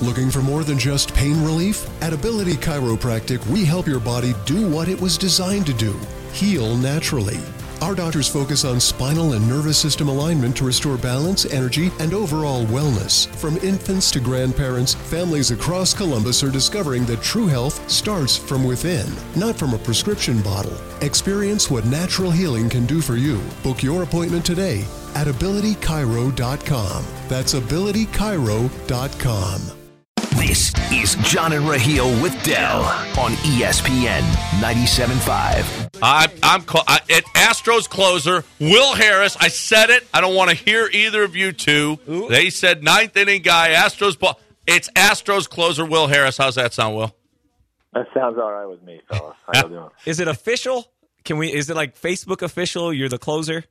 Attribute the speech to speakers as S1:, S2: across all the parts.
S1: Looking for more than just pain relief? At Ability Chiropractic, we help your body do what it was designed to do, heal naturally. Our doctors focus on spinal and nervous system alignment to restore balance, energy, and overall wellness. From infants to grandparents, families across Columbus are discovering that true health starts from within, not from a prescription bottle. Experience what natural healing can do for you. Book your appointment today at abilitychiro.com. That's abilitychiro.com.
S2: This is John and Raheel with Dell on ESPN 97.5.
S3: Astros closer, Will Harris. I said it. I don't want to hear either of you two.
S4: Ooh.
S3: They said ninth inning guy, Astros ball. It's Astros closer, Will Harris. How's that sound, Will?
S5: That sounds all right with me, fellas. How you doing?
S4: Is it official? Is it like Facebook official? You're the closer?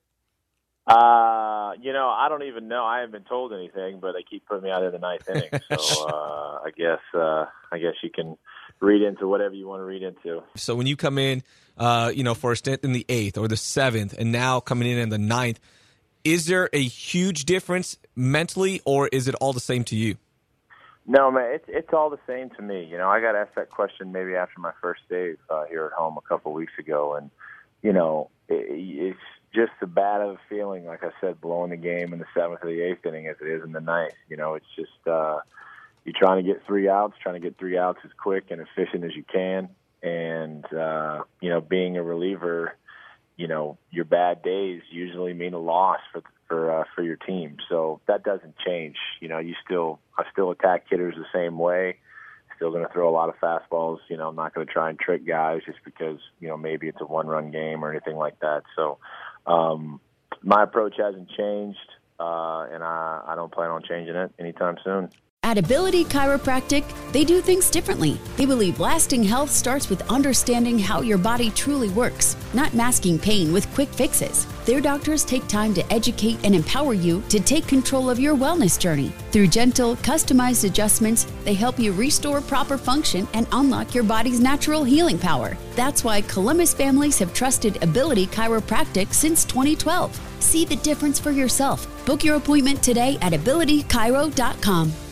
S5: I don't even know. I haven't been told anything, but they keep putting me out in the ninth inning. So I guess you can read into whatever you want to read into.
S4: So when you come in, for a stint in the 8th or the 7th, and now coming in the 9th, is there a huge difference mentally, or is it all the same to you?
S5: No, man, it's all the same to me. I got asked that question maybe after my first save here at home a couple of weeks ago, and it's just as bad of a feeling, like I said, blowing the game in the 7th or the 8th inning as it is in the 9th. It's just you're trying to get 3 outs, as quick and efficient as you can. And, being a reliever, your bad days usually mean a loss for your team. So that doesn't change. I still attack hitters the same way. Still going to throw a lot of fastballs. I'm not going to try and trick guys just because, maybe it's a one-run game or anything like that. So my approach hasn't changed, and I don't plan on changing it anytime soon.
S6: At Ability Chiropractic, they do things differently. They believe lasting health starts with understanding how your body truly works, not masking pain with quick fixes. Their doctors take time to educate and empower you to take control of your wellness journey. Through gentle, customized adjustments, they help you restore proper function and unlock your body's natural healing power. That's why Columbus families have trusted Ability Chiropractic since 2012. See the difference for yourself. Book your appointment today at abilitychiro.com.